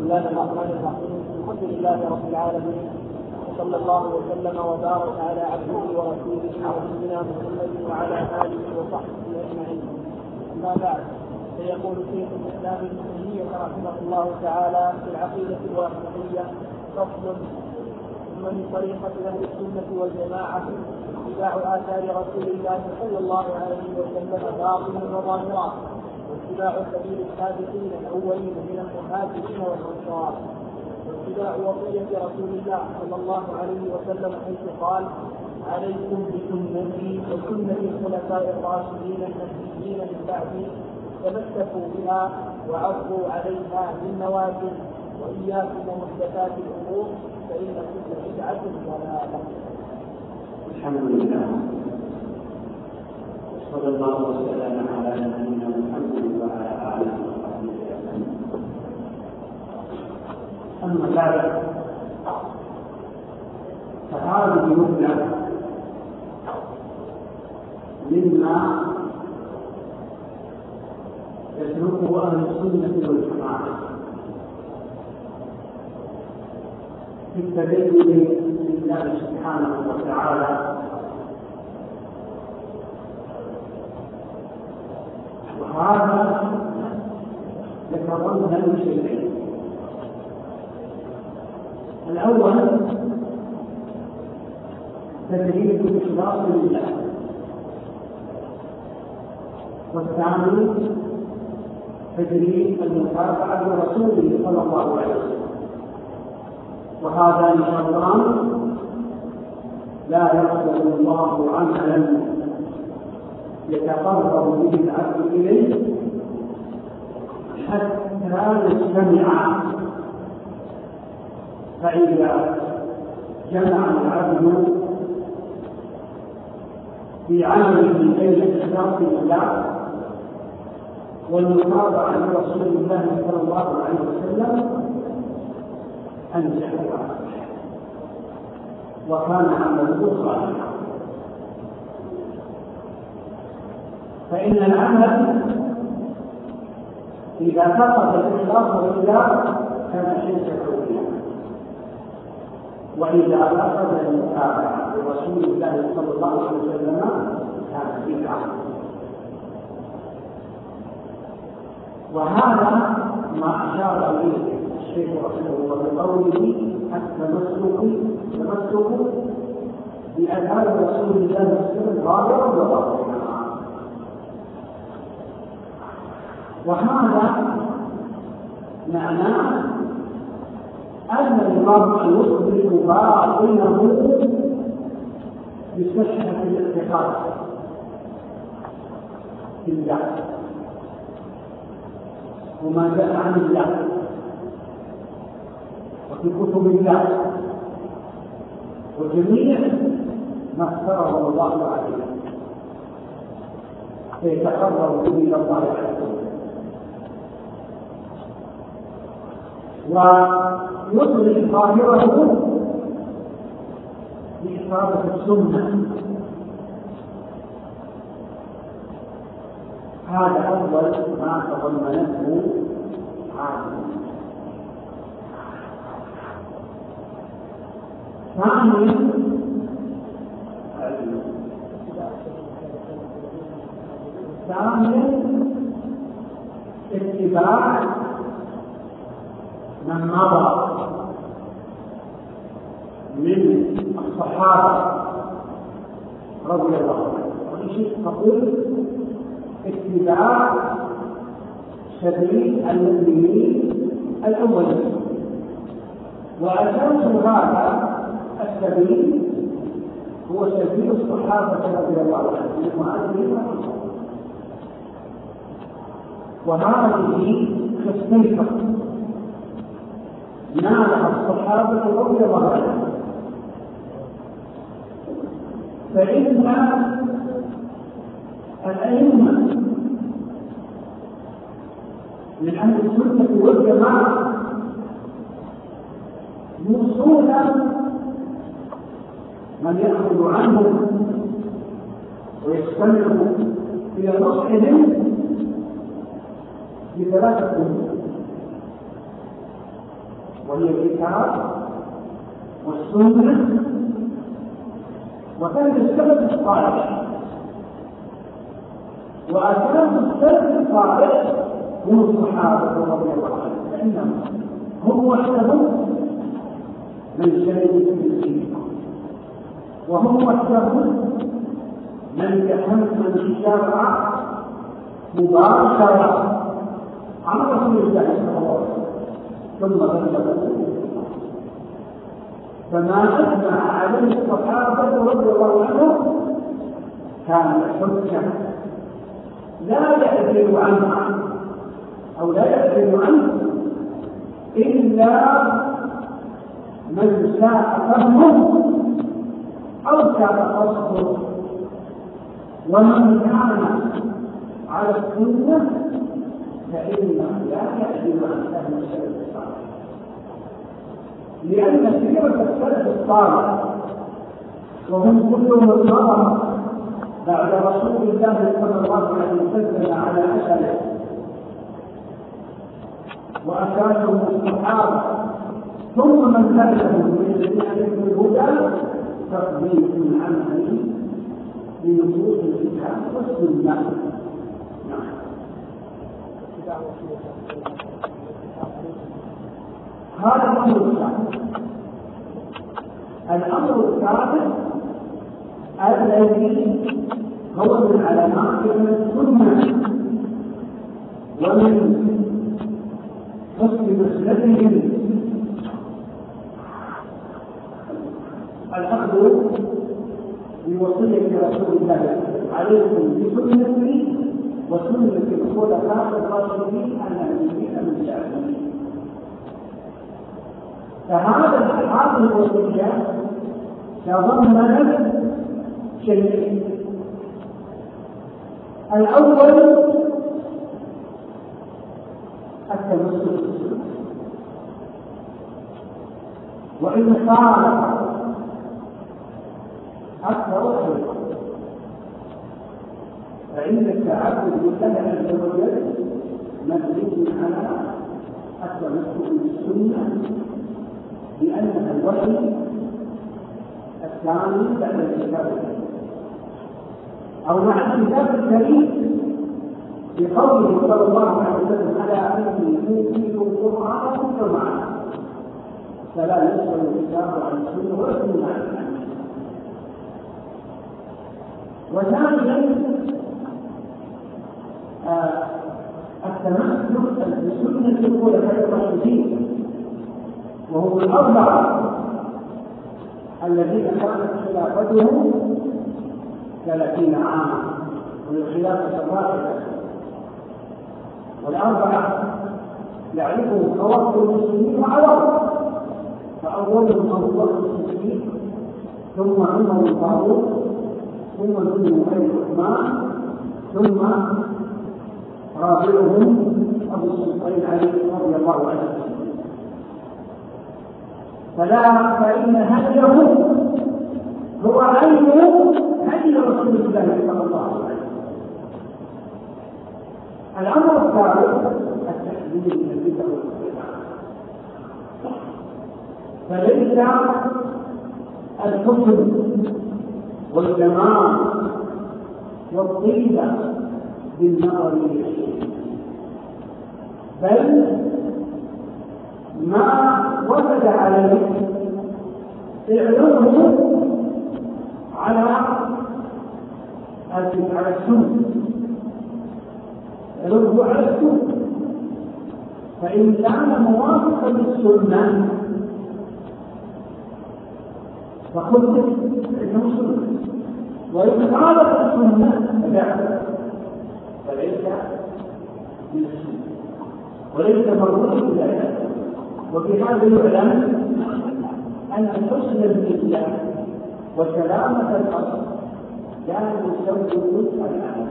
الله الرحمن الرحيم. الحمد لله رب العالمين، صلى الله وسلم وبارك على عبده ورسوله نبينا محمد وعلى اله وصحبه اجمعين. اما بعد، فيقول شيخ الاسلام ابن تيميه رحمه الله تعالى في العقيده الواسطيه: فصل: من طريقه اهل السنه والجماعه اتباع اثار رسول الله صلى الله عليه وسلم باطن وظاهرا، واتباع سبيل السابقين الاولين من المهاجرين والانصار، واتباع وصيه رسول الله صلى الله عليه وسلم حيث قال: عليكم بسنتي وسنه الخلفاء الراشدين المهديين من بعدي، تمسكوا بها وعضوا عليها بالنواجذ، واياكم ومحدثات الامور فان كل بدعه ضلاله. الحمد لله، وصلى الله وسلم على نبينا محمد وعلى اله وصحبه اجمعين. اما بعد، فهذه جمله مما يسلكه اهل السنه والجماعه في التدين لله سبحانه وتعالى، وهذا يتضمن شيئين: الاول تدريب الاخلاص لله، والثاني تدريب المتابعه لرسوله صلى الله عليه وسلم. وهذان شرطان لا يقبل الله عملا يتقرب به العبد اليه حتى يجتمع. فإذا جمع العبد في عمله بين الإخلاص لله والمتابعة لرسول الله صلى الله عليه وسلم أنجح وكان عمله صالحا. فإن العمل إذا فقد الإخلاص لله كان شركا كبيرا، وإذا فقد المتابعة لرسول الله صلى الله عليه وسلم كان بدعة. وهذا ما أشار إليه الشيخ رحمه الله بقوله: التمسك بآثار رسول الله صلى الله عليه وسلم ظاهرا وباطنا. وهذا معناه أن المرء يصبح باطنه بصحة الاعتقاد في الله وما جاء عن الله وفي كتب الله وجميع ما افترضه الله عليه، فيتقرب به الى الله عز وجل. ويصلح ظاهره بإصابة السنة. هذا أول ما تضمنته عالم. ثانيا اتباع من مضى من الصحابة رضي الله عنهم، تقول اتباع سبيل المؤمنين الأولين. وأساس هذا السبيل هو سبيل الصحابة رضي الله عنهم، وهذه تستنفق نالها الصحابة رضي الله عنهم. فإن الأئمة من أهل السنة والجماعة يوصون من يأخذ عنهم ويستمر إلى نصحهم بثلاثة أمور: وهي الكتاب والسنة وكان السلف الصالح. وأساس السلف الصالح هم الصحابة رضي الله عنهم، فإنهم هم وحدهم من شهد بالدين، وهم وحدهم من شرع مباشرة على رسول الله صلى الله عليه وسلم ثم بلغوا. فما أجمع عليه الصحابة رضي الله عنهم كان حجة لا يعدل عنها أو لا يعدل عنه إلا من ساء فهمه أو ساء قصده، ومن كان على السنة فإنه لا يعدل عن فهم السلف الصالح، لأن سيرة السلف الصالح وهم كلهم النظر بعد رسول الله صلى الله عليه وسلم على أثره، وأساسهم الصحابة ثم من تبعهم من الذين يتبعون الهدى تقديم عنه بنصوص الكتاب والسنة. هذا الأمر الثالث. الأمر الثالث الذي هو من علامات السنة ومن حسن مسلكهم الأخذ بوصية رسول الله عليكم بسنتي وسنة الخلفاء الراشدين المهديين من بعدي. هذه الوصية تضمنت شيئين: الأول التمسك بالسنة، وإن صار أكثر خيرا، فإن التعبد بالله عز وجل مبني على التمسك بالسنة لأنها الوحي الثاني بعد الكتاب الكريم، أو مع الكتاب الكريم بقوله صلى الله عليه وسلم: ألا إني أوتيت القرآن جمعا فلا يسأل الكتاب عن السنة ولا السنة عن الحديث. وثانيا التمسك بسنة الخلفاء الراشدين، وهم الأربعة الذين كانت خلافتهم 30 عاما والخلافة الراشدة، والأربعة يعرفهم خواص المسلمين وعوام، فأولهم أبو بكر الصديق، ثم عمر الفاروق، ثم ابن عثمان، ثم رابعهم أبو السلطان علي رضي الله عنه. فإن هديه هو عين هدي رسول الله صلى الله عليه وسلم. الأمر الثالث التحذير من البدع والبدع، فليس الحكم والجمال والطيبة بالنظر إليه، بل ما وجد عليه إعلانه على السنة، يرد على السنة، فإن كان موافقا للسنة فقل إنه سنة، وإن خالف السنة فليس من السنة وليس مرغوبا بذلك. وبهذا يعلم أن حسن الإسلام وسلامة الأصل لا يستوجب العمل،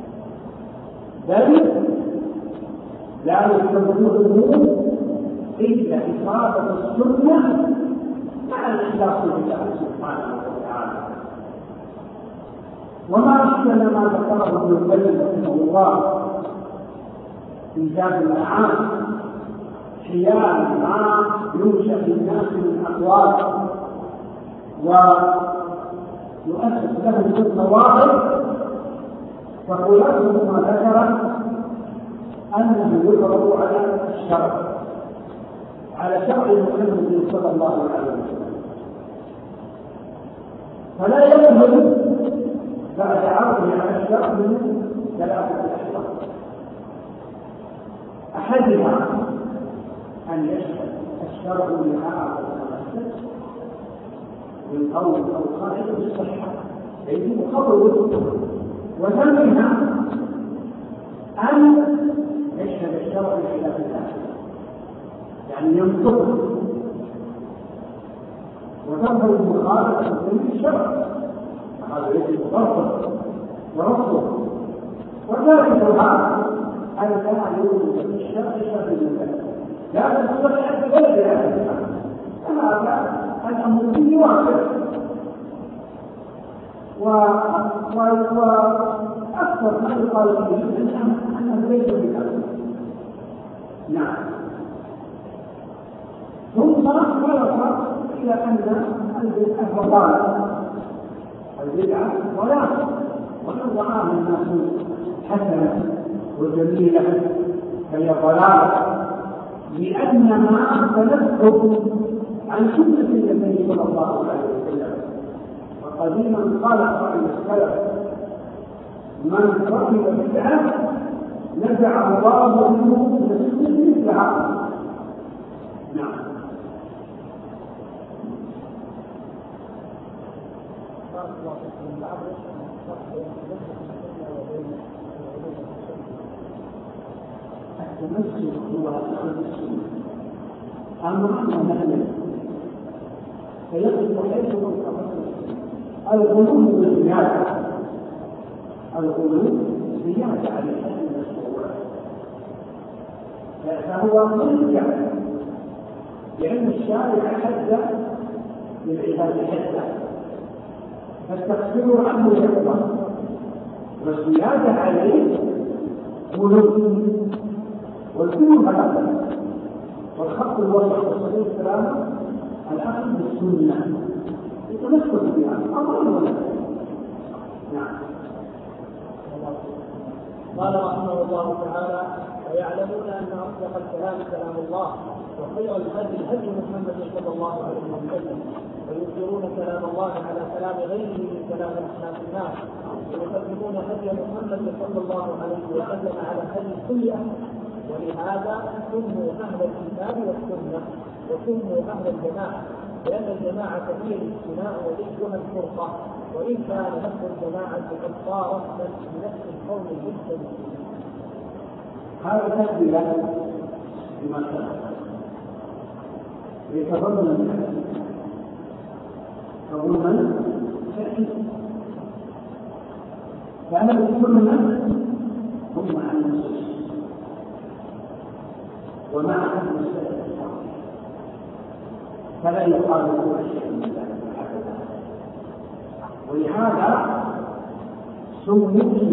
بل لا يستوجبه إلا إصابة السنة مع الإخلاص لله سبحانه وتعالى. وما أحسن ما ذكره ابن القيم رحمه الله في كتاب المعاد احياء ما ينشا في الناس من اقوال ويؤسس لهم في المواقف، فخلاصه ما ذكر انه يقرأ على الشرع، على شرع محمد صلى الله عليه وسلم، فلا يذهب بعد عرضه على الشرع من ثلاثة أشياء: أحدها أن يشهد الشرع لها من قول أو قاعدة بالصحة يجب خبر وجوده، وثانيها أن يشهد الشرع بخلاف ذلك، يعني ينطق وتظهر المخالفة من الشرع، هذا يجب ضربه ورفضه. وثالثها أن لا يوجد في الشرع شرع المثال، لا تصح بغير ذلك، هذا الأمر فيه واقع. وأكثر ما يقال فيه أنه ليس بذلك. نعم. ثم خلق إلى أن البدعة ضلالة، ولو رآها الناس حسنة وجميلة فهي ضلالة، لأنها تنفذ عن سنة النبي صلى الله عليه وسلم. وقديما قال عن السلف: من ركب بدعة نزع الله منه بسنة مثلها. نعم. التمسك هو أخذ السنة، أما أنه فيقف حيث الغلو بالزيادة، الغلو زيادة على الحد المشروع، فهو مرجع، لأن الشارع حد للعباد حده، فالتقصير عنه يكبر، والزيادة عليه غلو، والكل هذا. والخط الوسط والصديق السلام الأخذ بالسنة يتمسك بها أمر ولا. نعم. قال رحمه الله تعالى: ويعلمون أن أصدق الكلام كلام الله، وخير الهدي هدي محمد صلى الله عليه وسلم، وينكرون كلام الله على كلام غيره من كلام أصناف الناس، ويقدمون هدي محمد صلى الله عليه وسلم على هدي كل أحد. ولهذا سموا أهل الكتاب والسنة وسموا أهل الجماعة، لأن الجماعة هي الاجتماع وضدها الفرقة، وإن كان لفظ الجماعة قد صارت بنفس القول المجتمع. هذا تأتي له بما يتضمن الحديث تضمن الحديث، فأهل السنة هم عن النصوص ومع أهل السنة، فلا يقال هو شيء من ذلك. ولهذا سموا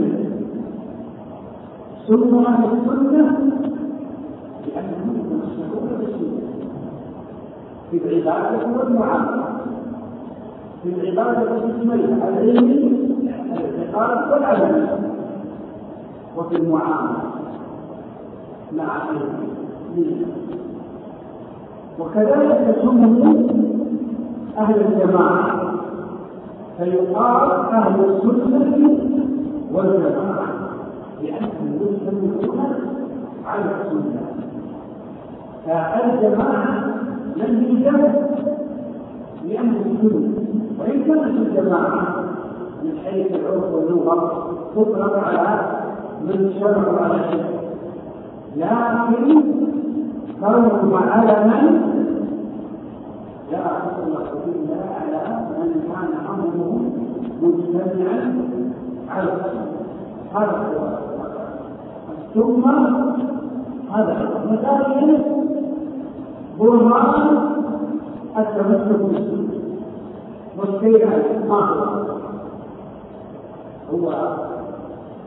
أهل السنة لأنهم يتمسكون بالسنة في العبادة والمعاملة، في العبادة والسنة العلم الاعتقاد والعمل، وفي المعاملة مع العلم. وكذلك سموا أهل الجماعة، فيقال أهل السنة والجماعة لأنهم يسلمون على السنة. فالجماعة لم يوجد لأهل السنة، وإن كانت الجماعة من حيث العرف واللغة تطلق على من شرع على شيء، لكن كونهم على من لا تطلق إلا على من كان أمره مجتمعا على السنة. هذا هو ثم هذا مثال برهان التمسك بالسنة والسير على هو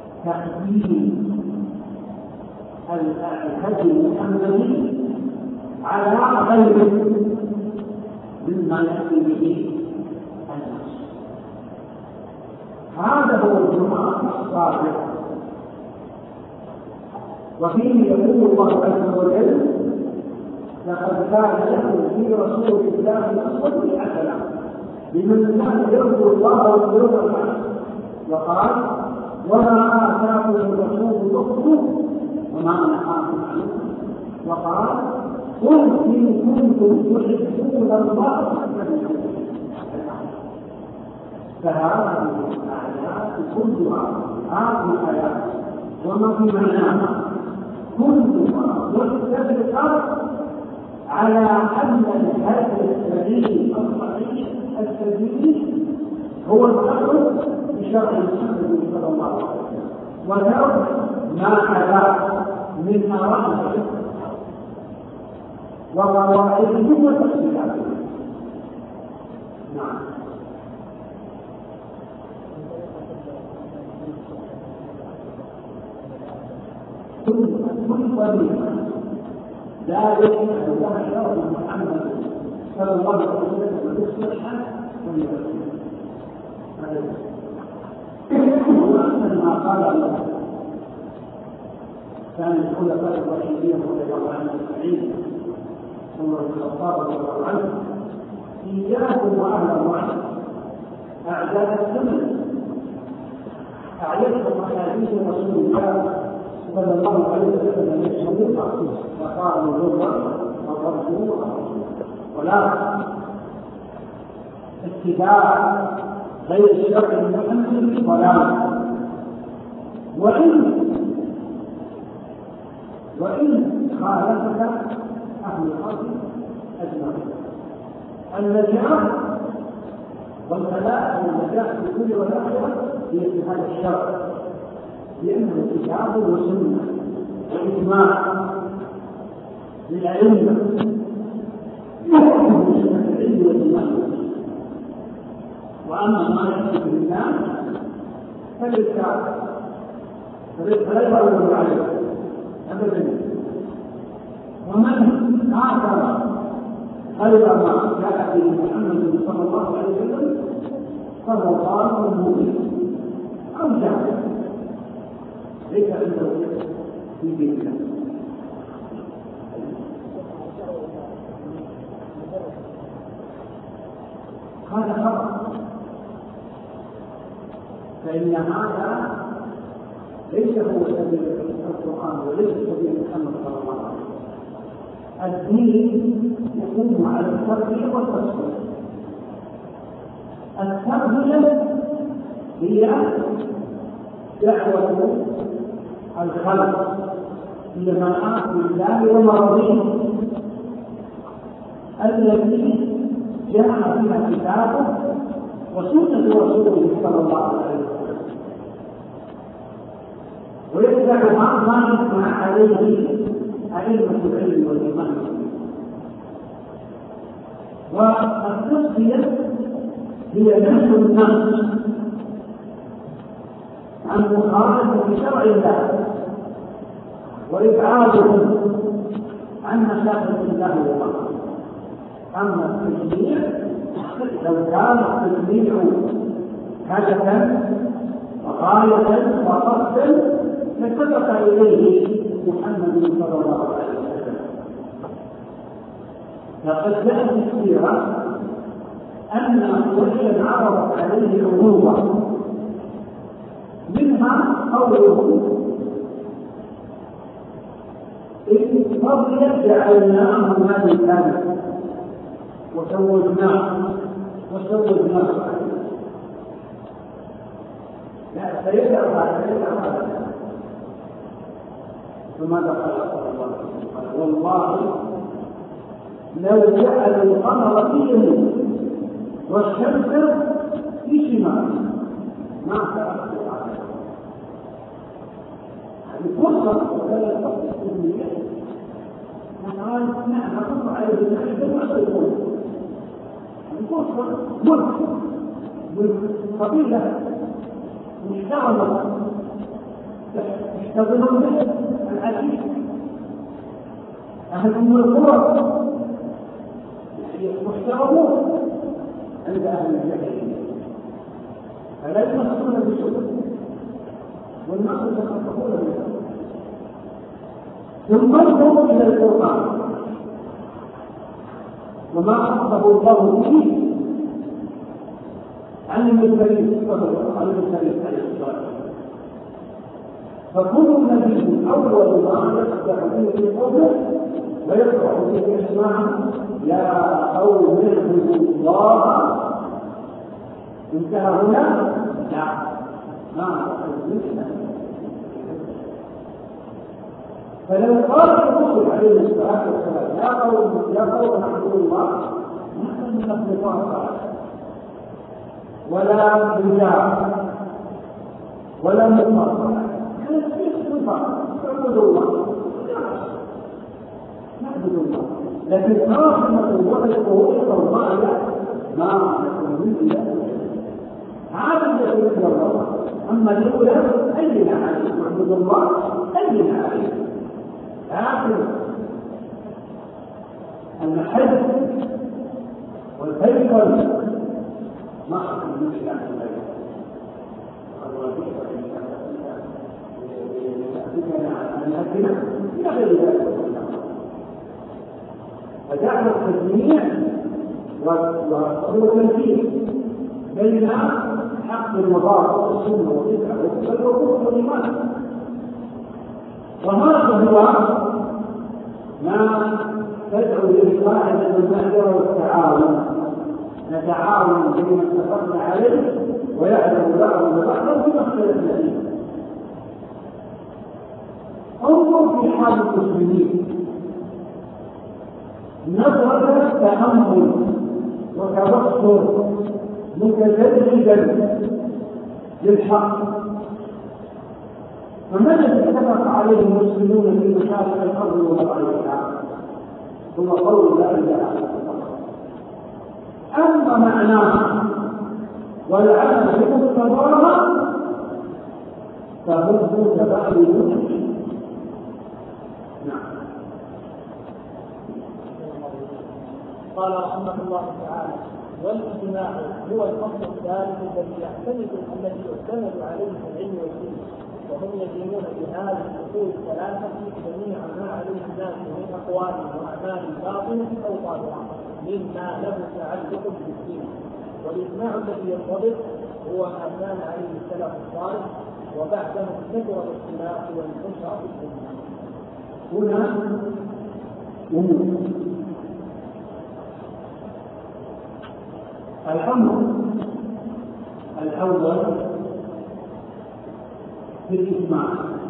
تحديد الهدي المحمدي على غيره مما يأتي به الناس. هذا هو الجمعة الصادق. وفيه يقول الله عز وجل: لقد كان لكم في رسول الله أسوة حسنة لمن كان يرجو الله واليوم الآخر. وقال: وما آتاكم الرسول فخذوه وما نهاكم عنه. وقال: قل إن كنتم تحبون الله فاتبعوني. فهذه الآيات كلها، هذه الآيات وما في معناها كلها محدث الأرض على أن الهدي السليم الصحيح السليم هو الأمر بشرع محمد صلى الله عليه وسلم، وترك ما أتى من أراء وقواعده وتفصيلاته. نعم. كل طريقة لا يمكن أن يشرع محمد صلى الله عليه وسلم بالصحة واليقين. وأحسن ما قال الله كان الخلفاء الراشدين رضي الله عنهم أجمعين عمر بن الخطاب رضي الله عنه: إياكم وأهل الوعد أعداء الزمن. أعيتهم أحاديث رسول الله صلى الله عليه وسلم يشهدونها فقالوا ذرة وضربوا ولا اتباع غير الشرع المحمد ولا وإن خالفك أهل الأرض أجمعين. النجاة والفلاح والنجاة في كل والآخرة هي في هذا الشرع، لأنه كتاب وسنة وإجماع للأئمة من العلم والإيمان. وأما ما يحدث بالناس فلا يؤول عليه أبدا. ومن آخر غير ما جاء به محمد صلى الله عليه وسلم فهو ضال مبين أو جاهل ليس عنده في دين الله. هذا خطأ، فإن هذا ليس هو سبيل القرآن وليس سبيل محمد صلى الله عليه وسلم. الدين يقوم على التربية والتصوير. التربية هي دعوة الخلق إلى مرآة الله ومرضيه التي جاء فيها كتابه وسنة رسوله صلى الله عليه وسلم، ويتبع ما يجمع عليه أئمة العلم والإيمان. والتصفية هي نفس الناس عن مخالفة شرع الله وإبعادهم عن مشاقة الله ومعه. أما التشريع لو كان التشريع هدفا وغاية وقصدا لسبق إليه محمد صلى الله عليه وسلم. لقد جاء في السيرة أن قريشا عرضت عليه عقوبة، منها قوله: إن فضلت جعلناه ملكا وزوجناه لا سيدعو هذا ثم دخل صلى الله عليه وسلم: والله لو جعل القمر فيه والشمس في شمال ما تركت هذا. هذه فرصة ولا تقصد قال: نعم أقول عليه النحن وأصدقون. فرصة ملك قبيلة مشتغلة يشتغلون به العزيز أهل أم القرى محترمون عند أهل الجاهلية فلا يمسكون بسوء والناس يتخطفون منه. ثم انظروا إلى القرآن وما أخبره الله به عن المرسلين عليه الصلاة فكل نبي أول ما يفتح به قوله ويقرأ به اسمعه يا قوم اعبدوا الله. انتهى هنا؟ لا ما فلو قال الرسول عليه الصلاة والسلام يا قوم اعبدوا الله ما كان من النفاق ولا رجاء ولا مطلق كانت فيه صفة اعبدوا الله نعبد الله لكن آخر وحده الله ما نكون إلا هذا الذي يذكر الله. أما الأولى أين عليه نعبد الله أين عليه آخر المحل والفيصل ما أخذ من خلاف البيت إلى غير ذلك. فجعل التجميع والتنفيذ بين حق المضار والسنة والبدعة والوقوف والإيمان. وهذا هو ما تدعو لإصلاح المعذرة والتعاون. نتعاون بما اتفقنا عليه ويعلم بعضنا بعضا بما اختلفنا فيه. انظر في حال المسلمين نظرة تأمل وتبصر متجددا للحق. فماذا اتفق عليه المسلمون في مشارق الارض ومغاربها؟ ثم قول لا اله الا الله. اما معناها والعمل بمقتضاها فهم متباينون. نعم. قال رحمه الله تعالى: والاجتماع هو الفصل الثالث الذي يعتمد عليه العلم والدين، وهم يدينون بهذه الاصول الثلاثه جميع ما عليه الناس من اقوال واعمال باطنه او ظاهره مما له تعلق بالدين. والاجماع الذي ينضبط هو ما كان عليه السلف الصالح وبعده كثر الاختلاف والانتشار في الدنيا. هنا الأمر الأول في الإجماع.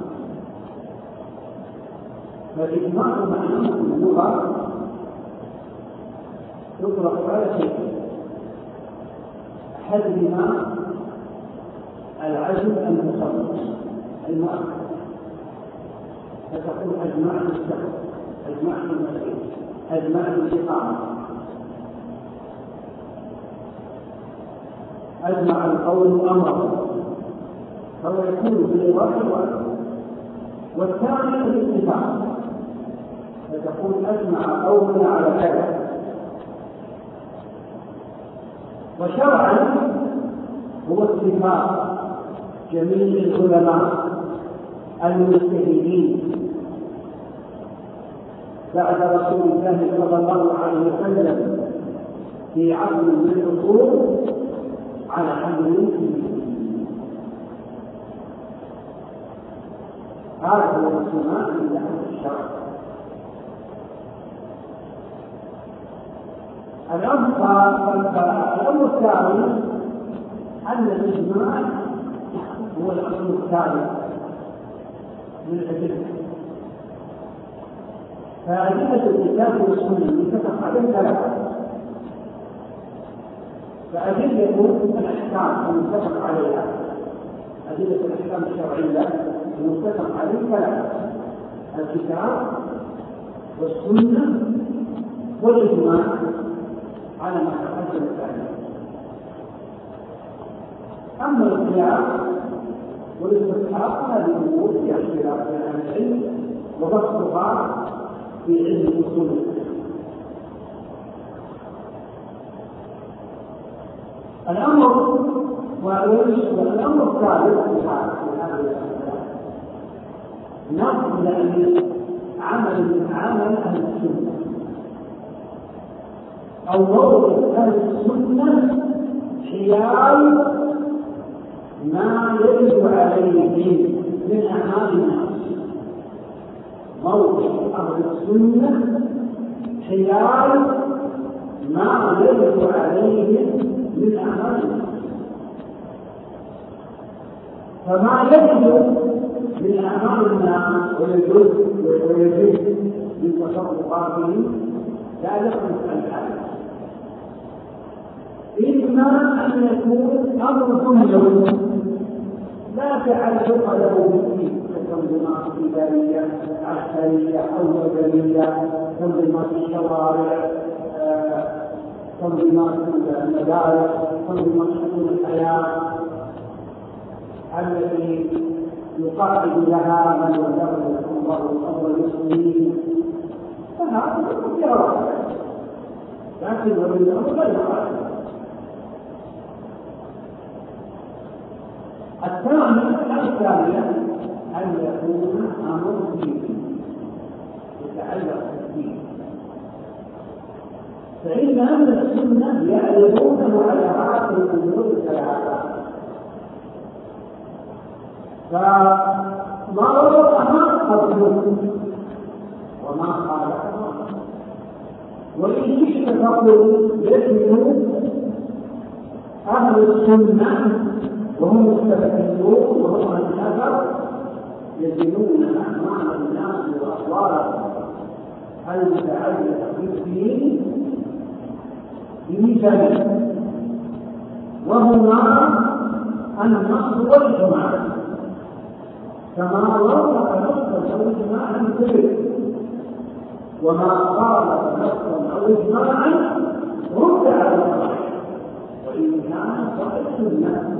فالإجماع معناه في اللغة يطلق على شيء: حجم العزم المخصص المؤكد، فتقول أجمعت السبب، أجمعت المسيح، أجمعت الإقامة، أجمع القول أمره، فهو يكون بالإضافة والأمر. والثاني الاتفاق، فتقول أجمع قومنا على كذا. وشرعا هو اتفاق جميع العلماء المجتهدين بعد رسول الله صلى الله عليه وسلم في عقد من الأصول على حمل هذا هو السماع من أهل الشرع. الأمر الثاني أن الإجماع هو الأصل الثالث من الأدلة. فأدلة الكتاب والسنة اتفق عليه ثلاثة. فأدلة الأحكام المتفق عليها، أدلة الأحكام الشرعية المتفق عليه ثلاثة: الكتاب والسنة والإجماع على ما تقدم الثاني. أما القياس والاستصحاب هذه أمور فيها اختلاف بين أهل العلم، وبسطها في علم الاصول. الامر الثالث في هذه نقل عمل اهل السنه او موقف اهل السنه حيال ما يجب عليه من اعمال الناس. موقف اهل السنه حيال ما يجب عليه من اعمال الناس. فما يجب من اعمال الناس ويجوز من تصرفاتهم لا يخرج عن ذلك، إما أن يكون أمر دنيوي لا تعلق له بالدين كتنظيمات إدارية عسكرية أو مدنية، تنظيمات الشوارع، تنظيمات المدارس، تنظيمات شؤون الحياة التي يقاعد لها من يدخل الله المسلمين، فهذا اختيارات، لكن ومن غير هذا. الثانية أن يكون أمر ديني يتعلق بالدين، فإن أهل السنة يعرفونه على هذه الأمور الثلاثة، فما وضعها قبله وما خالفها. وإن شئت تقول يجب أهل السنة وهم مستبدلون وهم الكفر يزنون أعمال الناس وأقوالهم المتعلقة بالدين بميزان، وهما النص والجماعة، كما وافق نصا أو إجماعا كبير، وما قال نصا أو إجماعا رد على الصحيح وإن كان صحيح السنة،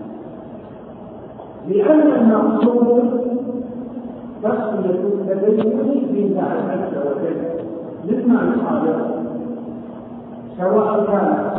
لأن المقصود تسمية التدين بالله عز وجل مما يصادر، سواء كان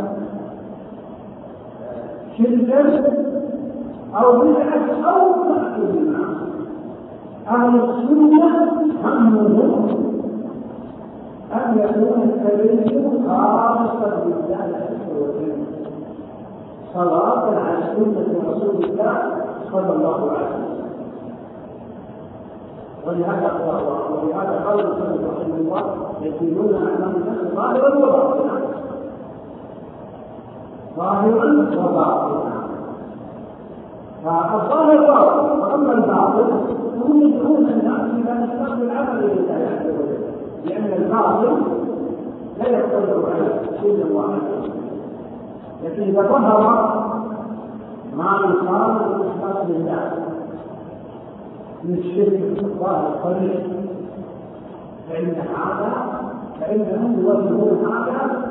شركا أو بدعة أو معصية. أهل السنة همهم أن يكون التدين خالصا لله عز وجل، صلاة على سنة رسول الله صلى الله عليه وسلم. ولهذا قال رحمه الله يدينون أمام الناس ظاهرا وباطنا، ظاهرا وباطنا. فالظاهر باطل، وأما الباطل هم يدعون الناس إلى نشاط العمل لله عز وجل، لأن الباطل لا يقتضي على شيء واحد، لكن إذا ظهر ما يصاب بالإخلاص لله من الشرك الله الصريح فإنهم يوجهون هذا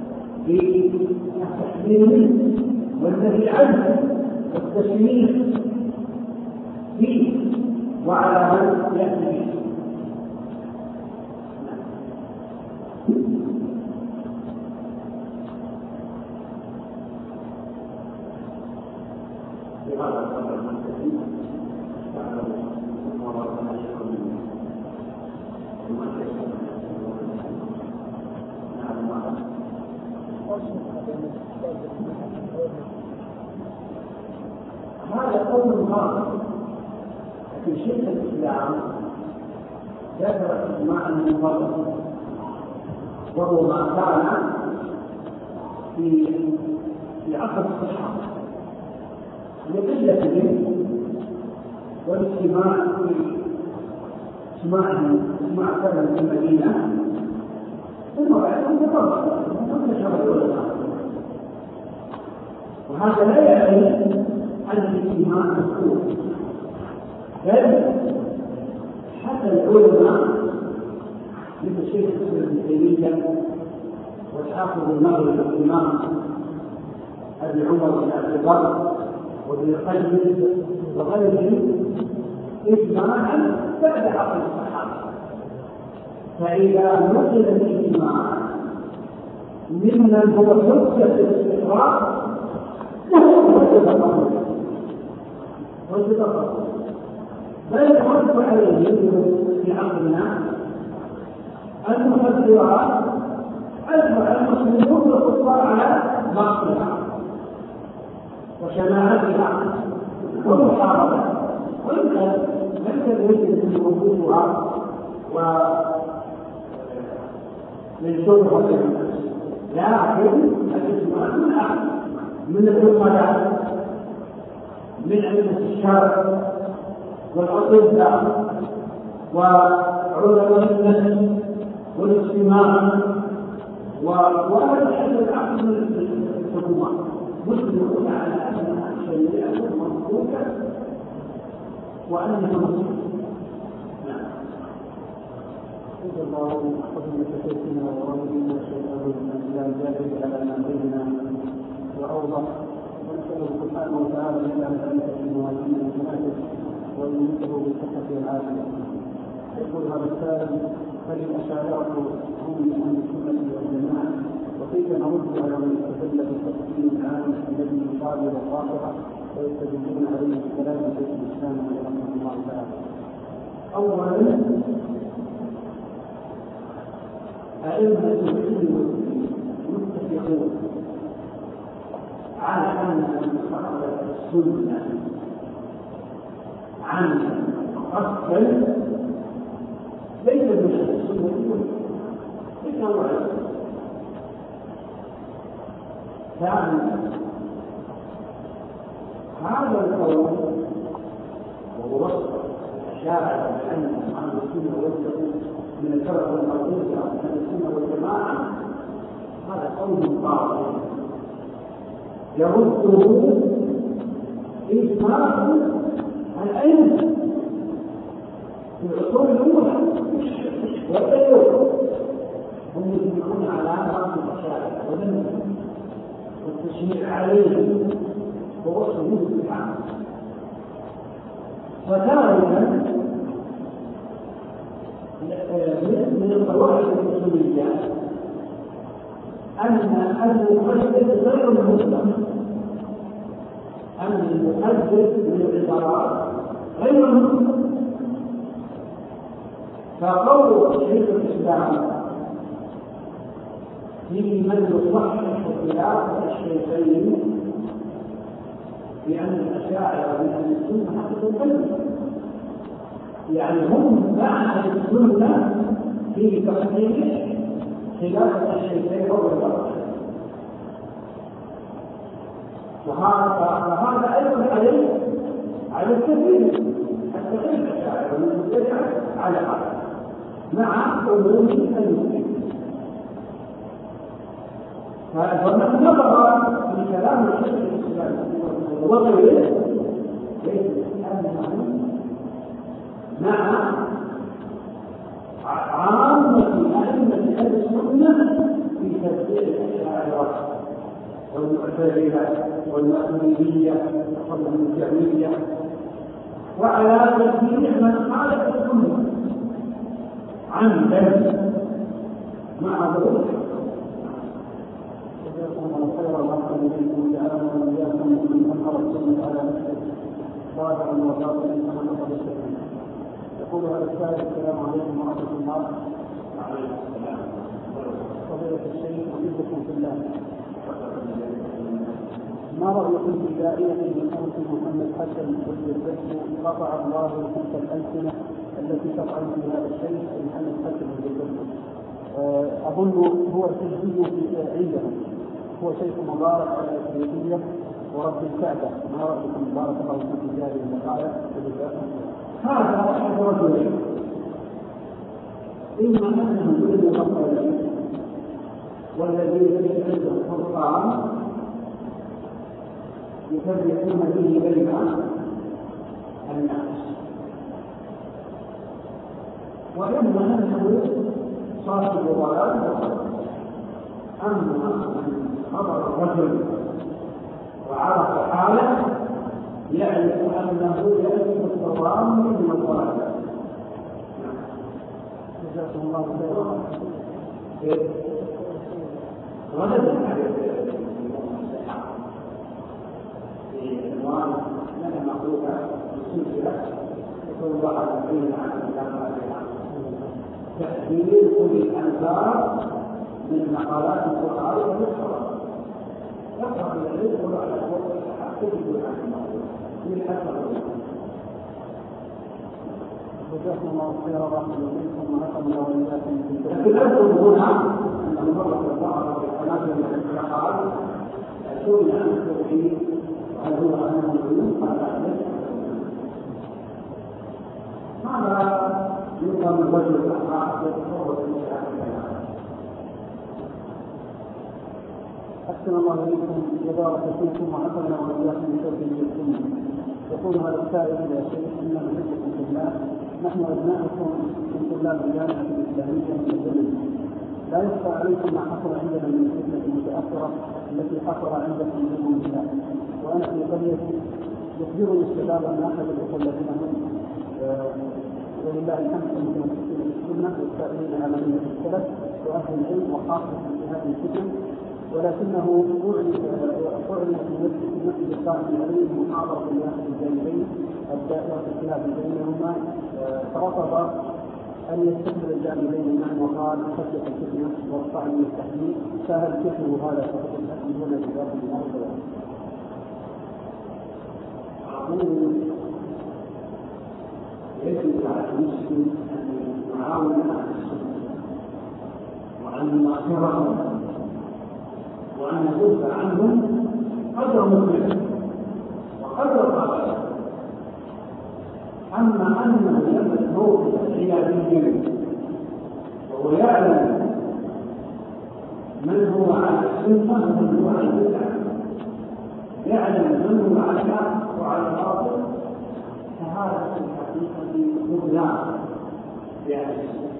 بالتحليل والنهي عنه والتسميح فيه وعلى من يأتي هذا قول خاص في شرك الإسلام ذكر إجماع المفرد، وهو ما كان في عصر الصحابة لقلتهم والاجتماع كان في المدينة، ثم بعدهم تفرقوا وهذا لا يعني أن الاجتماع مذكور، بل حتى العلماء مثل شيخ الإسلام ابن تيمية والحافظ المغرب الإمام أبي عمر بن عبد البر وابن القيم وغيرهم إجماعا بعد عصر الصحابة، فإذا نقل الاجتماع ممن هو حجة الاستقرار بل يحب عليه في عقلنا أن نقدرها أجمع المسلمون والكفار على مقتها وشماعتها ومحاربتها وإن لم يجد وجودها من شبهة لكن الاجتماع من أحد من العقلاء من علم الشرع والأطباء وعلماء النفس والاجتماع وهذا الحل العقل من الحكومات مسلمون على أنها شريعة مملوكة وأنها مسلمة. إذا الله حكم كتابنا وربنا شيئا لا جاهز على ما بيننا وأوضح ونسأله سبحانه وتعالى يجعل ذلك في موازين حسناته ويمده بالصحة والعافية. يقول هذا السائل: فللأشاعرة هم من أهل السنة والجماعة وكيف نرد على من استدل بالتفصيل العام الذي يقابل الظاهرة ويستدلون عليه بكلام شيخ الإسلام رحمه الله تعالى؟ أولا أئمة العلم متفقون على أن السنة عن أصل ليس من السنة إلا وعلا. ثانيا هذا القول وهو وصف الشاعر بأن عن السنة والجماعة من الفرق والمرضية عن السنة والجماعة هذا قول باطل يرده إجماع الأئمة في العصور الأولى والأيوة هم يجمعون على رأس الأشاعرة والتشريع عليه ووصفه بالعام. وثالثا من القواعد الأصولية أن المحدد غير المطلق، أن المحدد من العبارات غير المطلق. فقول شيخ الإسلام في من يصحح خلاف الشيخين بأن الأشاعرة من أهل السنة حتى تنفذ، يعني هم بعد السنة في تصحيح خلاف الشيخين وهذا أيضا على الكثير التغيير الأشاعرة والمبتدع على هذا مع عموم المسلمين. فنحن نظر في كلام الشيخ الإسلام وغيره ليس أنه مع عامة أئمة أهل السنة في تفسير الأشاعرة والمعتزلة والمأمونية والجهمية وعلى تفسير من خالف السنة عمدا مع ضرورة. جزاكم خيرا الله اليكم جعلنا واياكم من انكر السنه على نفسه ظاهرا وباطنا كما نقل السنه. يقول هذا السائل: السلام عليكم ورحمه الله. وعليكم السلام. فضيلة الشيخ احبكم في الله، ما رايكم في داعيه بصوت محمد حسن والجزء قطع الله تلك الالسنه التي تفعل في هذا الشيء محمد حسن والجزء؟ اظن هو تسجيل عندهم، هو شيخ مبارك على الإفريقية ورب الكعبة. ما رأيكم؟ بارك الله فيكم في هذه الدقائق. هذا أحد رجلين: إما أنه يريد مقالين والذي يريد القرآن يفرقون به بين الناس، وإما أنه صاحب ضلال. أما خبر الرجل وعرف حاله يعرف أنه يأتي الصواب من الضلال. جزاكم الله خيرا. ونزل عليه في عنوان لنا مخلوقة سلسلة يكون الله عز وجل عن الكلام عليها تحذير كل الأنكار من مقالات القرآن والسنة. يقرأ العلم يقول على تجد عن الموضوع من أكثر. جزاكم الله خيرا ورحمة الله وبركاته ونفعنا وإياكم. لكن أذكر هنا أن مرة ظهر في قناة من الحلقات سئل عن التوحيد هل هو أنه العلوم قال ليس هذا يظهر من وجه الأخلاق يتصور المشاهدة. أحسن الله إليكم وبارك فيكم ونفعنا وإياكم بشرف السنة. يقول هذا السائل يا شيخ إننا نحبكم في الله، نحن أبناؤكم من طلاب الجامعة الإسلامية من الجنة. لا يخفى عليكم ما حصل عندنا من الفتنة المتأخرة التي حصل عندكم من النساء. وأنا في قريتي يخبرني الشباب أن أحد الأخوة الذين هم ولله الحمد متمسكين بالسنة والسائلين على منهج السلف وأهل العلم وخاصة في هذه الفتن، ولكنه أعلن في مسجد القائم عليه محاضرة لأحد الجانبين الدائرة الخلاف بينهما، فرفض أن يستقبل الجانبين معا وقال خشية الفتنة والطعن والتحديد. فهل كفر هذا فقط الأكل هنا بذات الموضوع؟ يجب على المسلم أن يعاون على السنة وأن يناصرهم وأن يدافع عنهم قدر مسلم وقدر قادر. أما أنه يملك موقف حيادي وهو يعلم من هو على السنة ومن هو على البدعة، يعلم من هو على الحق وعلى الباطل، فهذا في الحقيقة مبلغ بأهل السنة.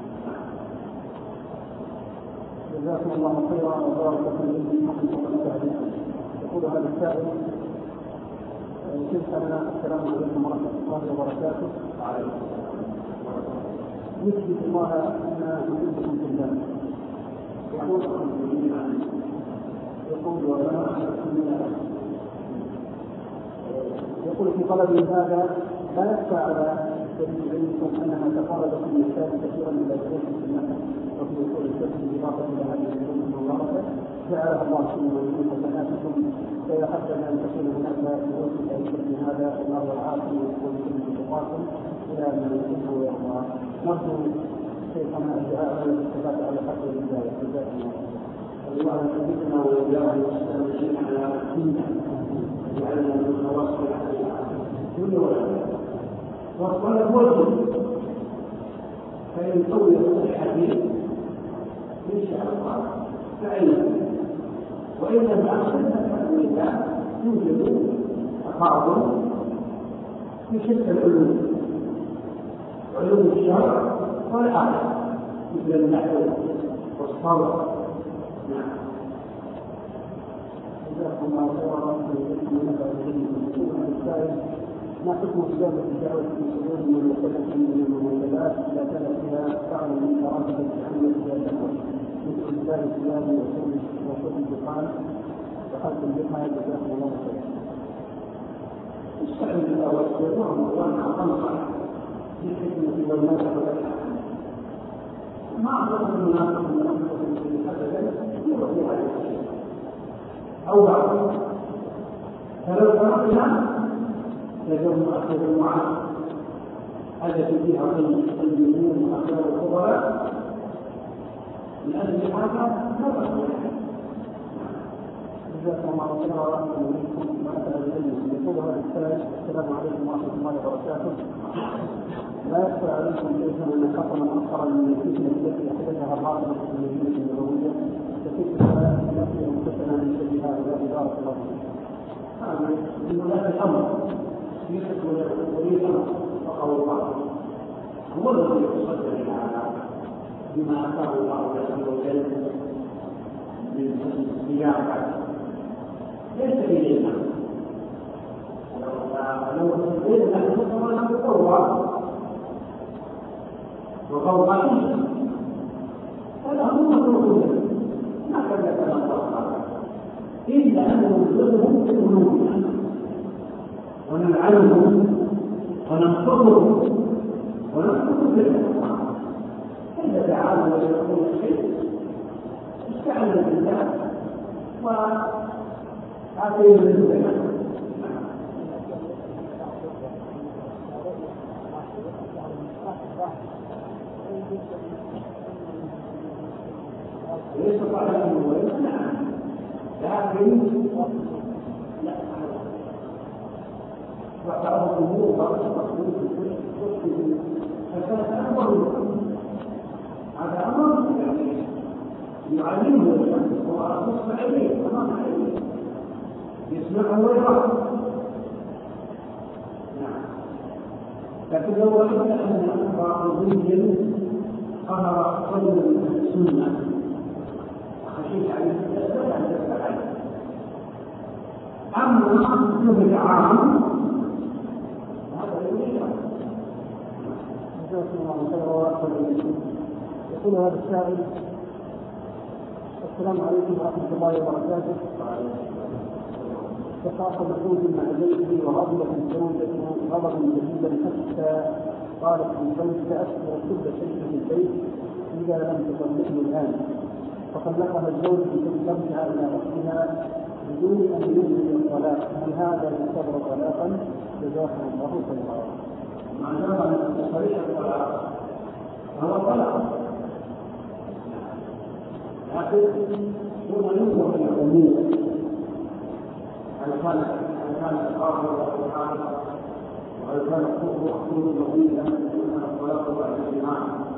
جزاكم الله خيرا وبارك فيكم ونفعنا. يقول هذا السائل كيف لنا السلام عليكم ورحمة الله وبركاته. نثبت الله أن نحبكم في الله. يقول في طلبي هذا لا يخفى على سبيل علمكم أنها تقربت النساء كثيرا إلى الشيخ في النحو وفي أصول الفقه بالإضافة إلى هذه العلوم المباركة جعلها الله سبحانه وتعالى حسناتكم. فإذا حتى أن تكون هناك دروس في هذا الله العافية ويكون بتقاكم إلى من يحب ويرضى. نرجو شيخنا الدعاء والاستفادة على حق الهداية. جزاكم الله. الله يثبتنا وإياه ويستمسك على السنة ويجعلنا من التواصل كل وقت وقال موجود فإن طول الحديث إن شاء الله فعلا وإن لم أحسن فإن يوجد تفاضل في شتى العلوم، علوم الشرع والعقل مثل النحو والصبر. جزاكم الله خيرا ما حكم إجابة الدعوة في صدور ممثلة من الممثلات إذا كان فيها فعل من مراتب التحمل إلى الدعوة مثل إنزال الثياب وشرب الدخان وحلق اللحى؟ جزاكم الله خيرا. السعي الأول يدعو الله تنصح بالحكمة والنصح والإحسان. ما أعتقد الناس من أنفسهم أبدا يرضي على الشيء أو بعض. فلو تركنا تجمعات التي فيها الجنون وأخبار الخبراء من أجل هذا نظر. جزاكم الله خيرا ورحمة الله وبركاته. وأنت العلم يقول هذا السلام عليكم ورحمة الله وبركاته. لا يخفى عليكم كيف أن خطرا أكثر من الفتنة التي أحدثها الرافضة في المدينة النبوية كفتنة التي أنفسنا من شر هؤلاء بارك الله فيكم. هذا من ولاة الأمر يحكم ولي الأمر وقول الله هو الذي يصدق على بما أتاه الله عز وجل من حسن الصياغة ليس إلينا. لو استطيعنا أن نصبر نقوى وفوق عيشه هذا هو مطلوب ما كلفنا الله إلا أن ننظرهم في قلوبنا ونلعنهم وننصرهم وننصرهم بالله كيف تعالوا ويقول الشيء استعنا بالله وآتينا بالله ليس على الموضوع نعم لكن لا وتعرض الامور فكان امر هذا امر يعلمه ونصب عليه امام عليه يسمعه ويراه نعم لكن لو رأينا ان بعضهم قهر قول السنه خشيت عليه لا تستطيع أما جهد عام هذا يقول هذا السائل: السلام عليكم ورحمة الله وبركاته. تخاصم زوج مع زوجه وغضبت زوجته غضبا شديدا حتى قالت للزوج: سأذكر كل شيء في البيت إذا لم تطلقني الآن. فطلقها الزوج بسبب ترجع إلى أختها بدون أن ينزل الطلاق. هل هذا يعتبر طلاقا؟ جزاكم الله خيرا. معناه أن صريح الطلاق هو طلاق، لكن هو ينظر إلى الأمور هل كان القاضي والحاكم وهل كان خروج طويلا أم كان الطلاق بعد الجماع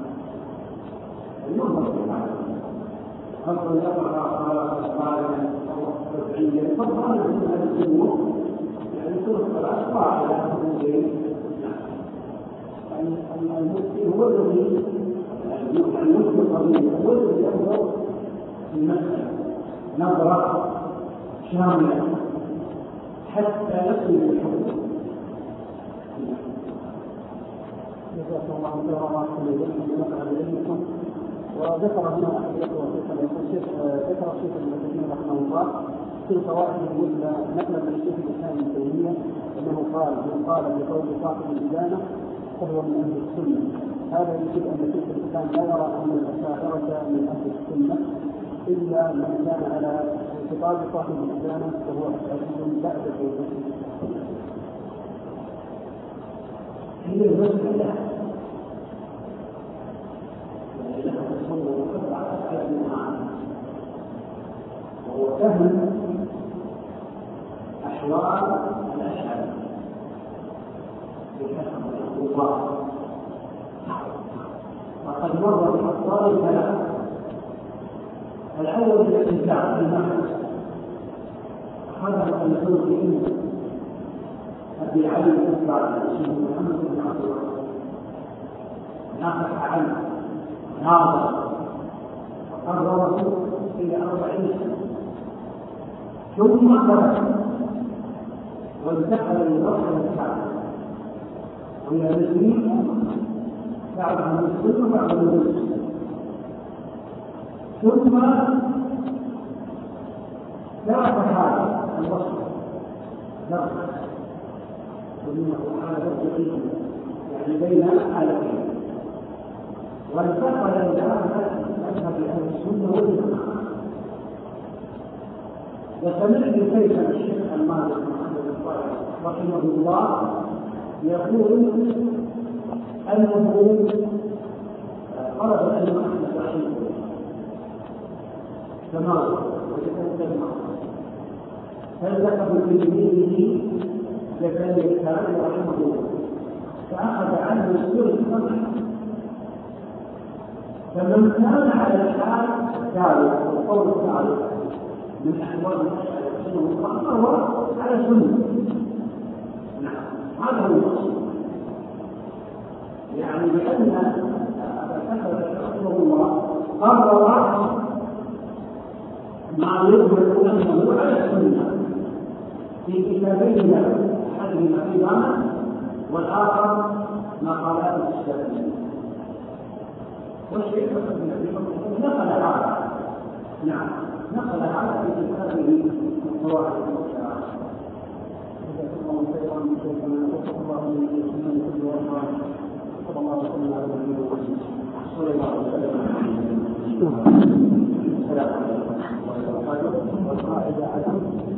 ينظر إلى هذا. هل يقع طلاقا تبعيا طبعا هذا الامور يعني يكون الطلاق فاعل المفتي هو الذي المفتي القضيه هو الذي ينظر في المساله نظره شامله حتى يصل للحكم. جزاكم الله خيرا ونفع بذلكم. وذكر هنا أحد الأخوة ذكر الشيخ المسلمين رحمه الله في فوائد المثلى نقلا من الشيخ الإسلام ابن تيمية أنه قال: من قال بقول صاحب الإدانة فهو من أهل السنة. هذا يجب أن شيخ الإسلام لا يرى أن الأشاعرة من أهل السنة إلا من كان على اعتقاد صاحب الإدانة فهو أشعري بعد توبته. هي المسألة وهو فهم أحوال الأشعار الله. وقد مر بأحوال ثلاثة: الأول الاستمتاع بالنفس هذا المسؤول به أبي علي بن محمد بن عبد الله نافح عنه ناظر وقرره إلى 40 سنة ثم خرج وانتقل للمرحلة الثالثة وإلى المسلمين بعضهم مسلم وبعضهم مسلم ثم ذاق هذا الوصف ذاق ومنه حالة ضعيفة يعني بين حالتين وانتقل إلى مذهب أهل السنة والجماعة. وسمعت كيف الشيخ المالك محمد الصالح رحمه الله يقول أنه قرأ أن أحمد رحمه تمام وتكلم فذكر بجميله لكان كان رحمه الله فأخذ عنه السر الصنع. فمن كان على الحال ثالث والقول الثالث من أحوال السنة فهو على سنة. هذا هو المقصود، يعني لأن أبا بكر رحمه الله قرر ما يظهر أنه على السنة في كتابين له، أحدهما في ضمان والآخر مقالات الشافعية. والشيخ نقل هذا، نعم نقل هذا في كتابه قواعد الشرع. جزاكم الله خيرا شيخنا، وفق الله من السنن كل وفاء، صلى الله وسلم على نبينا محمد صلى الله عليه وسلم. السلام عليكم ورحمه الله وبركاته. والقاعده على